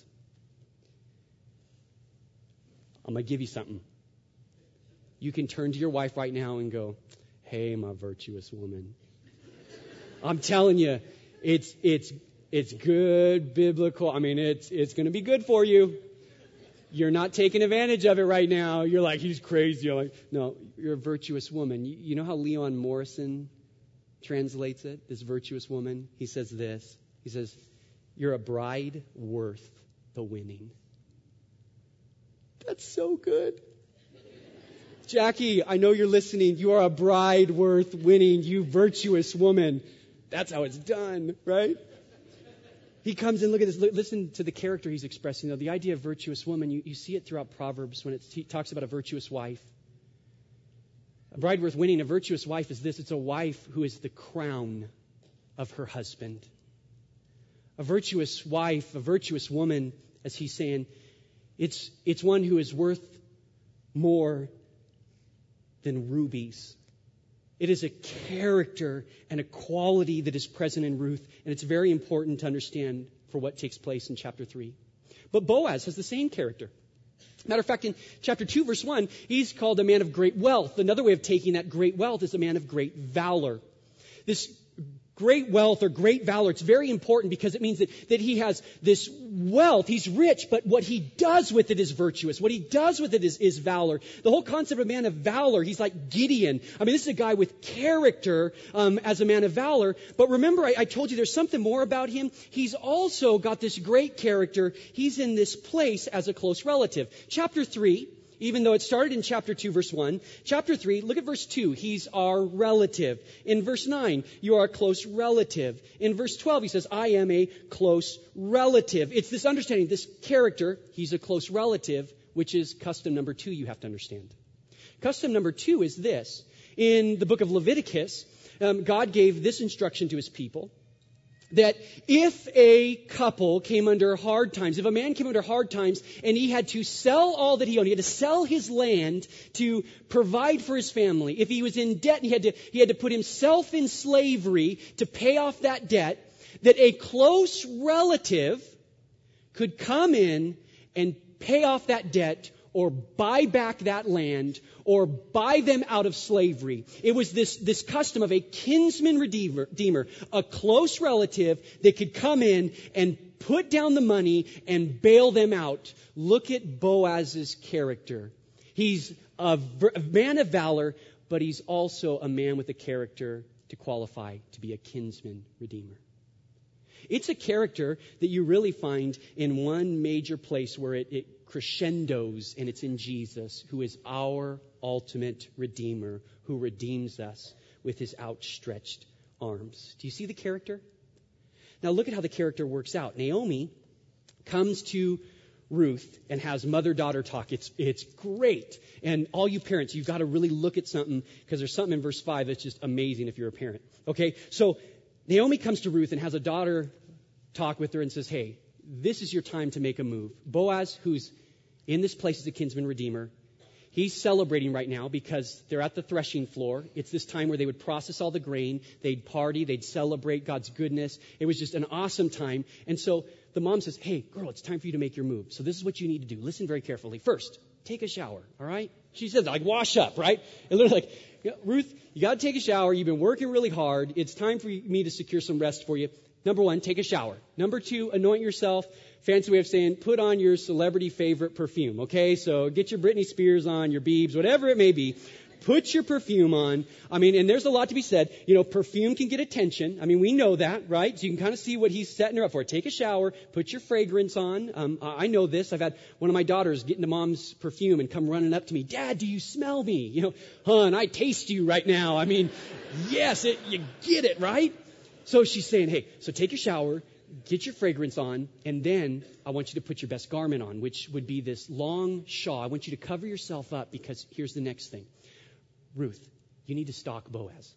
I'm going to give you something. You can turn to your wife right now and go, hey, my virtuous woman. I'm telling you, it's it's it's good biblical. I mean, it's it's going to be good for you. You're not taking advantage of it right now. You're like, he's crazy. You're like, no, you're a virtuous woman. You, you know how Leon Morrison translates it, this virtuous woman? He says this. He says, you're a bride worth the winning. That's so good. Jackie, I know you're listening. You are a bride worth winning, you virtuous woman. That's how it's done, right? He comes in, look at this. Listen to the character he's expressing. Though. The idea of virtuous woman, you, you see it throughout Proverbs when it he talks about a virtuous wife. A bride worth winning, a virtuous wife is this. It's a wife who is the crown of her husband. A virtuous wife, a virtuous woman, as he's saying, it's it's one who is worth more than rubies. It is a character and a quality that is present in Ruth, and it's very important to understand for what takes place in chapter three. But Boaz has the same character. Matter of fact, in chapter two, verse one, he's called a man of great wealth. Another way of taking that great wealth is a man of great valor. This great wealth or great valor, it's very important because it means that, that he has this wealth. He's rich, but what he does with it is virtuous. What he does with it is, is valor. The whole concept of a man of valor, he's like Gideon. I mean, this is a guy with character um, as a man of valor. But remember, I, I told you there's something more about him. He's also got this great character. He's in this place as a close relative. Chapter three, even though it started in chapter two, verse one. Chapter three, look at verse two. He's our relative. In verse nine, you are a close relative. In verse twelve, he says, I am a close relative. It's this understanding, this character, he's a close relative, which is custom number two you have to understand. Custom number two is this. In the book of Leviticus, um, God gave this instruction to his people. That if a couple came under hard times, if a man came under hard times and he had to sell all that he owned, he had to sell his land to provide for his family. If he was in debt and he had to, he had to put himself in slavery to pay off that debt, that a close relative could come in and pay off that debt or buy back that land, or buy them out of slavery. It was this, this custom of a kinsman redeemer, redeemer, a close relative that could come in and put down the money and bail them out. Look at Boaz's character. He's a, a man of valor, but he's also a man with a character to qualify to be a kinsman redeemer. It's a character that you really find in one major place where it, it crescendos, and it's in Jesus, who is our ultimate Redeemer, who redeems us with his outstretched arms. Do you see the character? Now look at how the character works out. Naomi comes to Ruth and has mother-daughter talk. It's it's great. And all you parents, you've got to really look at something, because there's something in verse five that's just amazing if you're a parent. Okay, so Naomi comes to Ruth and has a daughter talk with her and says, hey, this is your time to make a move. Boaz, who's in this place as a kinsman redeemer, he's celebrating right now because they're at the threshing floor. It's this time where they would process all the grain. They'd party. They'd celebrate God's goodness. It was just an awesome time. And so the mom says, hey, girl, it's time for you to make your move. So this is what you need to do. Listen very carefully. First, take a shower, all right? She says, like, wash up, right? And literally, like, yeah, Ruth, you got to take a shower. You've been working really hard. It's time for me to secure some rest for you. Number one, take a shower. Number two, anoint yourself. Fancy way of saying, put on your celebrity favorite perfume, okay? So get your Britney Spears on, your Biebs, whatever it may be. Put your perfume on. I mean, and there's a lot to be said. You know, perfume can get attention. I mean, we know that, right? So you can kind of see what he's setting her up for. Take a shower. Put your fragrance on. Um, I know this. I've had one of my daughters get into mom's perfume and come running up to me. Dad, do you smell me? You know, hon, I taste you right now. I mean, yes, it, you get it, right? So she's saying, hey, so take a shower, get your fragrance on, and then I want you to put your best garment on, which would be this long shawl. I want you to cover yourself up because here's the next thing. Ruth, you need to stalk Boaz.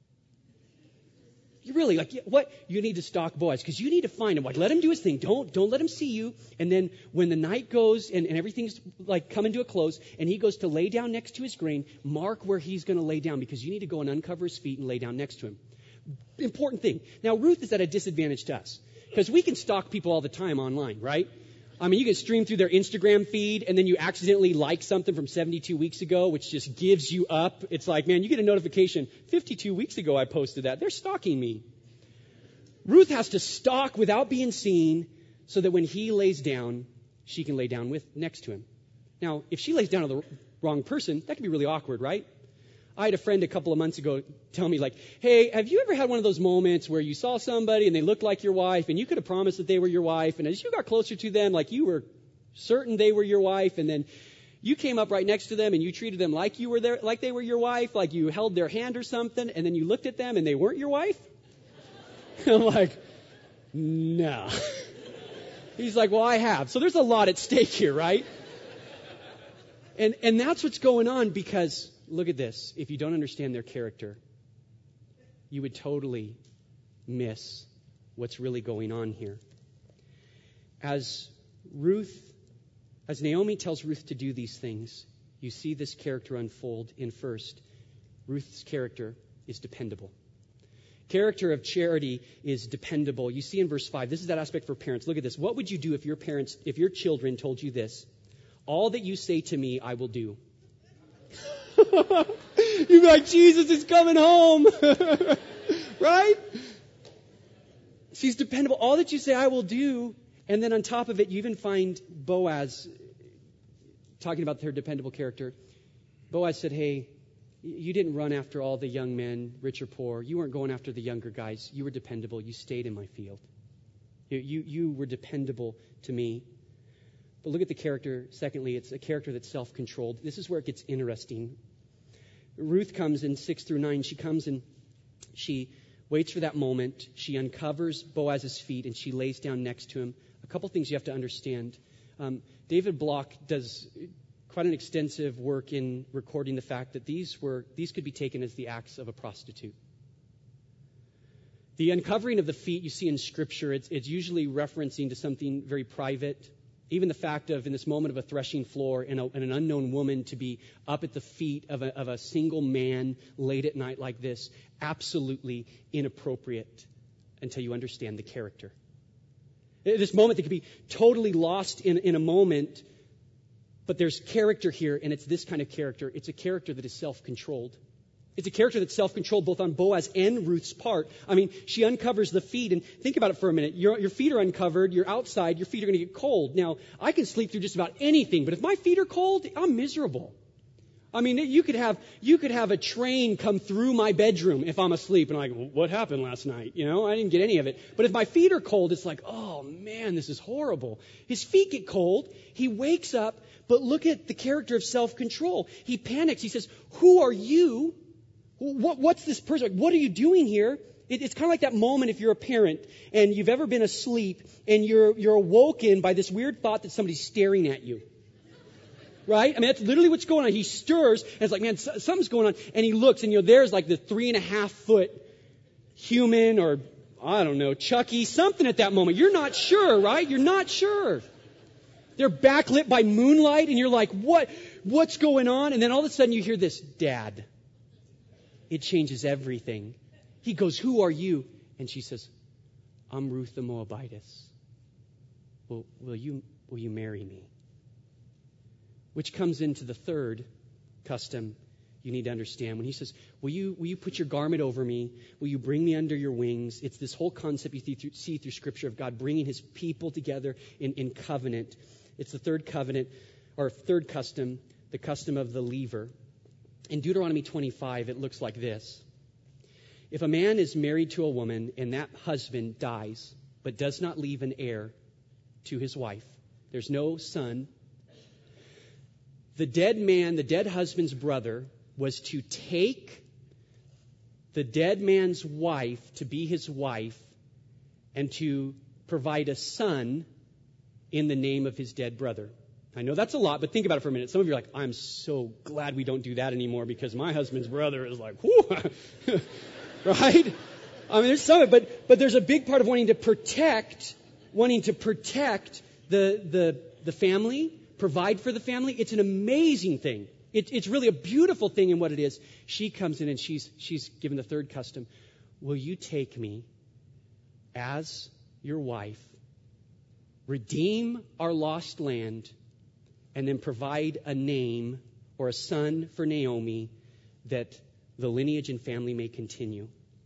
You really, like, what? You need to stalk Boaz because you need to find him. Like, let him do his thing. Don't, don't let him see you. And then when the night goes and, and everything's like coming to a close and he goes to lay down next to his grain, mark where he's going to lay down because you need to go and uncover his feet and lay down next to him. Important thing. Now, Ruth is at a disadvantage to us because we can stalk people all the time online, right? I mean, you can stream through their Instagram feed and then you accidentally like something from seventy-two weeks ago, which just gives you up. It's like, man, you get a notification. fifty-two weeks ago I posted that. They're stalking me. Ruth has to stalk without being seen so that when he lays down, she can lay down with next to him. Now, if she lays down on the wrong person, that can be really awkward, right? I had a friend a couple of months ago tell me, like, hey, have you ever had one of those moments where you saw somebody and they looked like your wife and you could have promised that they were your wife, and as you got closer to them, like you were certain they were your wife, and then you came up right next to them and you treated them like you were there, like they were your wife, like you held their hand or something, and then you looked at them and they weren't your wife? I'm like, no. He's like, well, I have. So there's a lot at stake here, right? And and that's what's going on because look at this. If you don't understand their character, you would totally miss what's really going on here. As Ruth, as Naomi tells Ruth to do these things, you see this character unfold in first. Ruth's character is dependable. Character of charity is dependable. You see in verse five, this is that aspect for parents. Look at this. What would you do if your parents, if your children told you this? All that you say to me, I will do. You'd be like, Jesus is coming home. Right? She's dependable. All that you say, I will do. And then on top of it, you even find Boaz talking about her dependable character. Boaz said, hey, you didn't run after all the young men, rich or poor. You weren't going after the younger guys. You were dependable. You stayed in my field. You, you, you were dependable to me. But look at the character. Secondly, it's a character that's self-controlled. This is where it gets interesting. Ruth comes in six through nine. She comes and she waits for that moment. She uncovers Boaz's feet and she lays down next to him. A couple things you have to understand. Um, David Block does quite an extensive work in recording the fact that these were these could be taken as the acts of a prostitute. The uncovering of the feet you see in Scripture, it's, it's usually referencing to something very private. Even the fact of, in this moment of a threshing floor and, a, and an unknown woman to be up at the feet of a, of a single man late at night like this, absolutely inappropriate until you understand the character. This moment that could be totally lost in, in a moment, but there's character here, and it's this kind of character. It's a character that is self-controlled. It's a character that's self-controlled both on Boaz and Ruth's part. I mean, she uncovers the feet, and think about it for a minute. Your, your feet are uncovered, you're outside, your feet are going to get cold. Now, I can sleep through just about anything, but if my feet are cold, I'm miserable. I mean, you could have you could have a train come through my bedroom if I'm asleep, and I'm like, well, what happened last night? You know, I didn't get any of it. But if my feet are cold, it's like, oh, man, this is horrible. His feet get cold. He wakes up, but look at the character of self-control. He panics. He says, who are you? What, what's this person? What are you doing here? It, it's kind of like that moment if you're a parent and you've ever been asleep and you're you're awoken by this weird thought that somebody's staring at you. Right? I mean, that's literally what's going on. He stirs and it's like, man, something's going on. And he looks and, you know, there's like the three and a half foot human or I don't know, Chucky, something at that moment. You're not sure, right? You're not sure. They're backlit by moonlight, and you're like, what? What's going on? And then all of a sudden you hear this, Dad. It changes everything. He goes, who are you? And she says, I'm Ruth the Moabitess. Well, will you, will you marry me? Which comes into the third custom you need to understand. When he says, will you, will you put your garment over me? Will you bring me under your wings? It's this whole concept you see through, see through Scripture of God bringing his people together in, in covenant. It's the third covenant, or third custom, the custom of the lever. In Deuteronomy twenty-five, it looks like this. If a man is married to a woman and that husband dies, but does not leave an heir to his wife, there's no son, the dead man, the dead husband's brother, was to take the dead man's wife to be his wife and to provide a son in the name of his dead brother. I know that's a lot, but think about it for a minute. Some of you are like, I'm so glad we don't do that anymore because my husband's brother is like, whoo, right? I mean, there's some of it, but, but there's a big part of wanting to protect, wanting to protect the, the, the family, provide for the family. It's an amazing thing. It, it's really a beautiful thing in what it is. She comes in and she's, she's given the third custom. Will you take me as your wife, redeem our lost land, and then provide a name or a son for Naomi that the lineage and family may continue?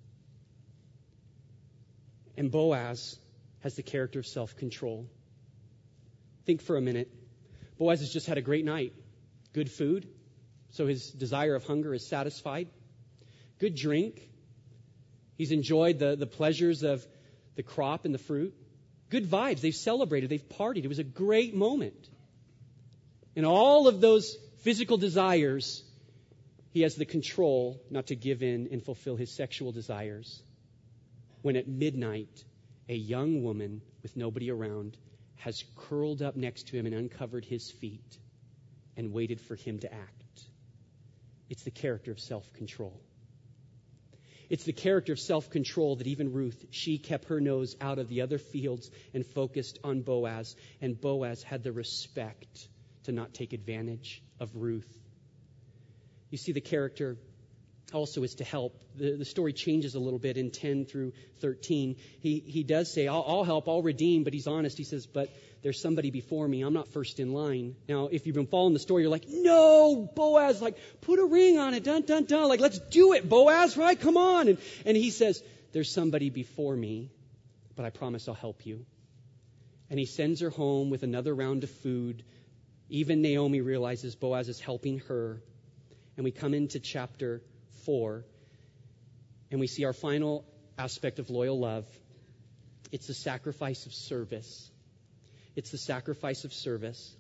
And Boaz has the character of self-control. Think for a minute. Boaz has just had a great night. Good food, so his desire of hunger is satisfied. Good drink. He's enjoyed the, the pleasures of the crop and the fruit. Good vibes. They've celebrated. They've partied. It was a great moment. And all of those physical desires, he has the control not to give in and fulfill his sexual desires. When at midnight, a young woman with nobody around has curled up next to him and uncovered his feet and waited for him to act. It's the character of self-control. It's the character of self-control that even Ruth, she kept her nose out of the other fields and focused on Boaz. And Boaz had the respect to not take advantage of Ruth. You see, the character also is to help. The, the story changes a little bit in ten through thirteen. He, he does say, I'll, I'll help, I'll redeem, but he's honest. He says, but there's somebody before me. I'm not first in line. Now, if you've been following the story, you're like, no, Boaz, like, put a ring on it, dun, dun, dun. Like, let's do it, Boaz, right? Come on. And, and he says, there's somebody before me, but I promise I'll help you. And he sends her home with another round of food. Even Naomi realizes Boaz is helping her. And we come into chapter four, and we see our final aspect of loyal love. It's the sacrifice of service. It's the sacrifice of service.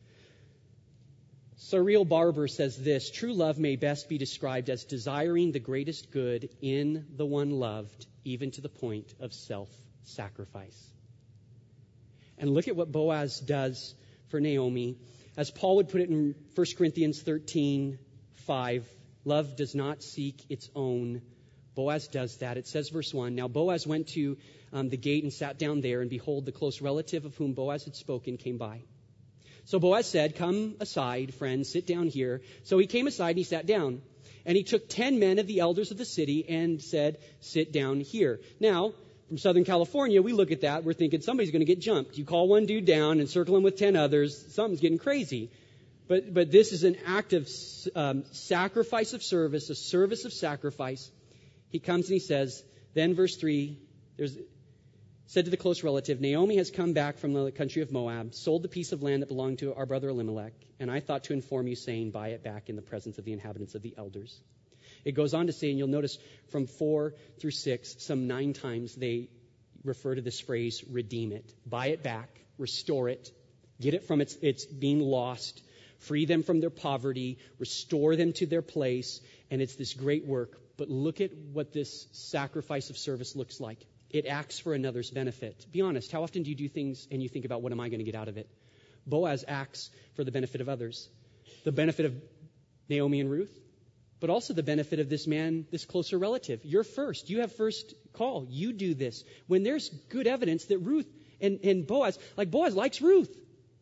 Cyril Barber says this: true love may best be described as desiring the greatest good in the one loved, even to the point of self-sacrifice. And look at what Boaz does for Naomi. As Paul would put it in First Corinthians thirteen five, love does not seek its own. Boaz does that. It says, verse one, now Boaz went to um, the gate and sat down there, and behold, the close relative of whom Boaz had spoken came by. So Boaz said, come aside, friend, sit down here. So he came aside and he sat down. And he took ten men of the elders of the city and said, sit down here. Now, from Southern California, we look at that, we're thinking somebody's going to get jumped. You call one dude down and circle him with ten others, something's getting crazy. But but this is an act of um, sacrifice of service, a service of sacrifice. He comes and he says, then verse three, there's said to the close relative, Naomi has come back from the country of Moab, sold the piece of land that belonged to our brother Elimelech, and I thought to inform you, saying, buy it back in the presence of the inhabitants of the elders. It goes on to say, and you'll notice from four through six, some nine times they refer to this phrase, redeem it. Buy it back, restore it, get it from its, its being lost, free them from their poverty, restore them to their place, and it's this great work. But look at what this sacrifice of service looks like. It acts for another's benefit. Be honest, how often do you do things and you think about, what am I going to get out of it? Boaz acts for the benefit of others. The benefit of Naomi and Ruth, but also the benefit of this man, this closer relative. You're first. You have first call. You do this. When there's good evidence that Ruth and, and Boaz, like Boaz likes Ruth,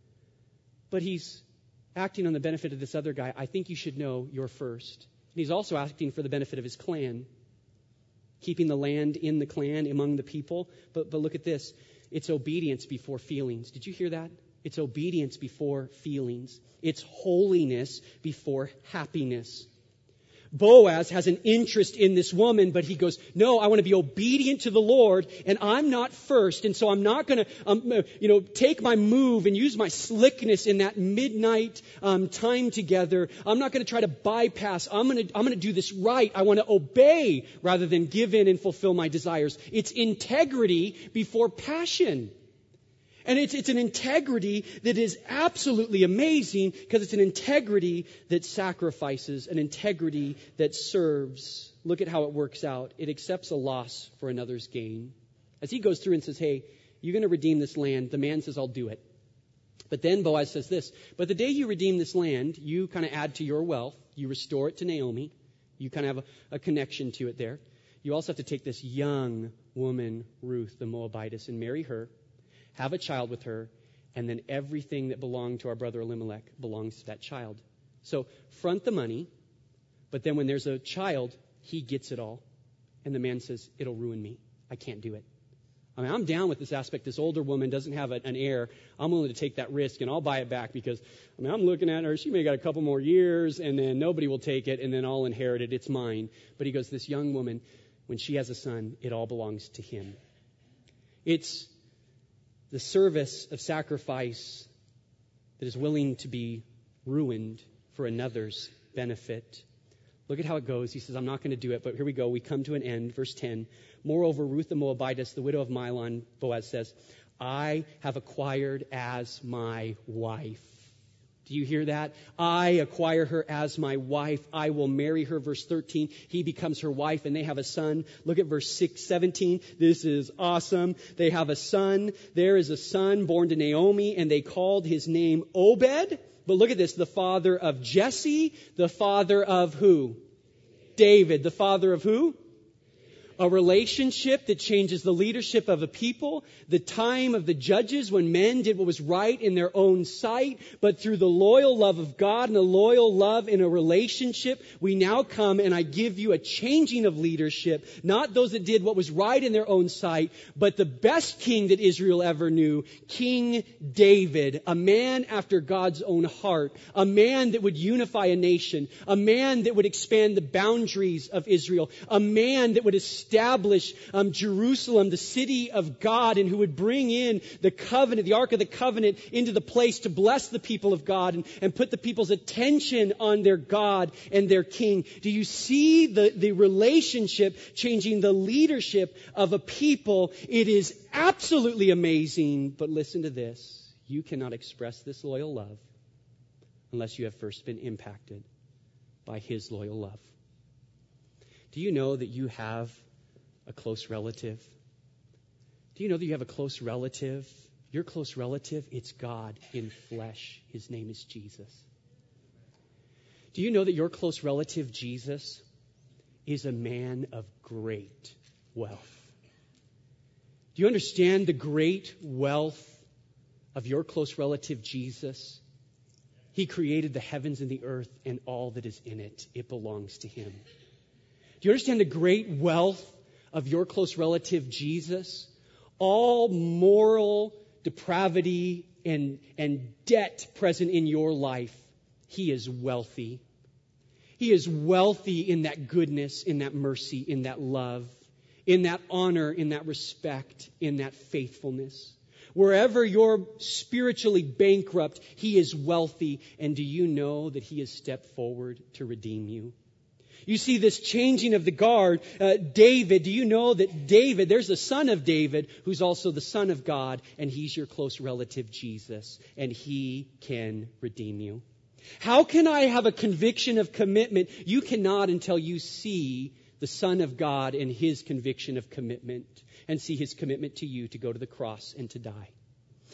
but he's acting on the benefit of this other guy. I think you should know you're first. And he's also acting for the benefit of his clan, keeping the land in the clan among the people. But, but look at this. It's obedience before feelings. Did you hear that? It's obedience before feelings. It's holiness before happiness. Boaz has an interest in this woman, but he goes, no, I want to be obedient to the Lord, and I'm not first, and so I'm not going to, um, you know, take my move and use my slickness in that midnight um, time together. I'm not going to try to bypass. I'm going to, I'm going to do this right. I want to obey rather than give in and fulfill my desires. It's integrity before passion. And it's, it's an integrity that is absolutely amazing because it's an integrity that sacrifices, an integrity that serves. Look at how it works out. It accepts a loss for another's gain. As he goes through and says, hey, you're going to redeem this land, the man says, I'll do it. But then Boaz says this, but the day you redeem this land, you kind of add to your wealth. You restore it to Naomi. You kind of have a, a connection to it there. You also have to take this young woman, Ruth, the Moabitess, and marry her. Have a child with her, and then everything that belonged to our brother Elimelech belongs to that child. So front the money, but then when there's a child, he gets it all. And the man says, it'll ruin me. I can't do it. I mean, I'm down with this aspect. This older woman doesn't have a, an heir. I'm willing to take that risk, and I'll buy it back because, I mean, I'm looking at her. She may have got a couple more years, and then nobody will take it, and then I'll inherit it. It's mine. But he goes, this young woman, when she has a son, it all belongs to him. It's the service of sacrifice that is willing to be ruined for another's benefit. Look at how it goes. He says, I'm not going to do it, but here we go. We come to an end. Verse ten. Moreover, Ruth the Moabitess, the widow of Mahlon, Boaz says, I have acquired as my wife. Do you hear that? I acquire her as my wife. I will marry her. Verse thirteen, he becomes her wife and they have a son. Look at verse six, seventeen. This is awesome. They have a son. There is a son born to Naomi and they called his name Obed. But look at this. The father of Jesse. The father of who? David. The father of who? A relationship that changes the leadership of a people. The time of the judges when men did what was right in their own sight. But through the loyal love of God and the loyal love in a relationship, we now come and I give you a changing of leadership. Not those that did what was right in their own sight, but the best king that Israel ever knew. King David, a man after God's own heart. A man that would unify a nation. A man that would expand the boundaries of Israel. A man that would establish establish um, Jerusalem, the city of God, and who would bring in the covenant, the Ark of the Covenant, into the place to bless the people of God and, and put the people's attention on their God and their King. Do you see the, the relationship changing the leadership of a people? It is absolutely amazing. But listen to this. You cannot express this loyal love unless you have first been impacted by His loyal love. Do you know that you have a close relative? Do you know that you have a close relative? Your close relative, it's God in flesh. His name is Jesus. Do you know that your close relative, Jesus, is a man of great wealth? Do you understand the great wealth of your close relative, Jesus? He created the heavens and the earth and all that is in it. It belongs to Him. Do you understand the great wealth of your close relative, Jesus? All moral depravity and, and debt present in your life, He is wealthy. He is wealthy in that goodness, in that mercy, in that love, in that honor, in that respect, in that faithfulness. Wherever you're spiritually bankrupt, He is wealthy. And do you know that He has stepped forward to redeem you? You see this changing of the guard. Uh, David, do you know that David, there's a son of David who's also the Son of God, and he's your close relative, Jesus, and He can redeem you. How can I have a conviction of commitment? You cannot until you see the Son of God and His conviction of commitment and see His commitment to you to go to the cross and to die.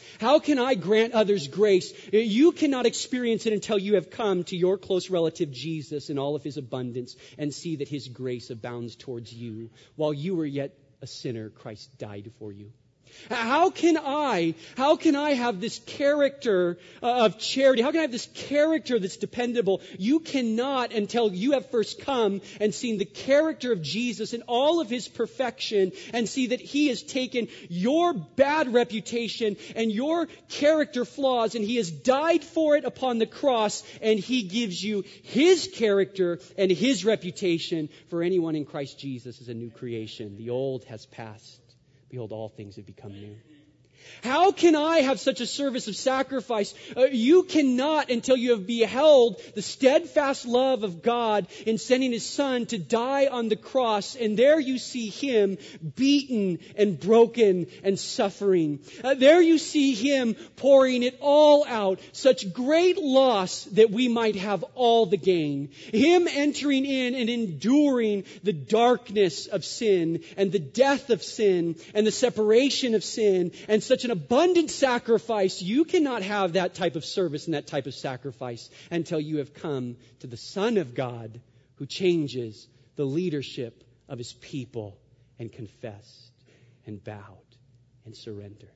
How can I grant others grace? You cannot experience it until you have come to your close relative Jesus in all of his abundance and see that his grace abounds towards you. While you were yet a sinner, Christ died for you. How can I, how can I have this character of charity? How can I have this character that's dependable? You cannot until you have first come and seen the character of Jesus in all of his perfection and see that he has taken your bad reputation and your character flaws and he has died for it upon the cross and he gives you his character and his reputation. For anyone in Christ Jesus is a new creation. The old has passed. Behold, all things have become new. How can I have such a service of sacrifice? Uh, you cannot until you have beheld the steadfast love of God in sending his son to die on the cross. And there you see him beaten and broken and suffering. Uh, there you see him pouring it all out. Such great loss that we might have all the gain. Him entering in and enduring the darkness of sin and the death of sin and the separation of sin and such an abundant sacrifice. You cannot have that type of service and that type of sacrifice until you have come to the Son of God who changes the leadership of his people and confessed and bowed and surrendered.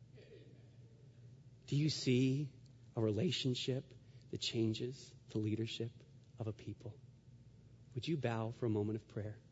Do you see a relationship that changes the leadership of a people? Would you bow for a moment of prayer?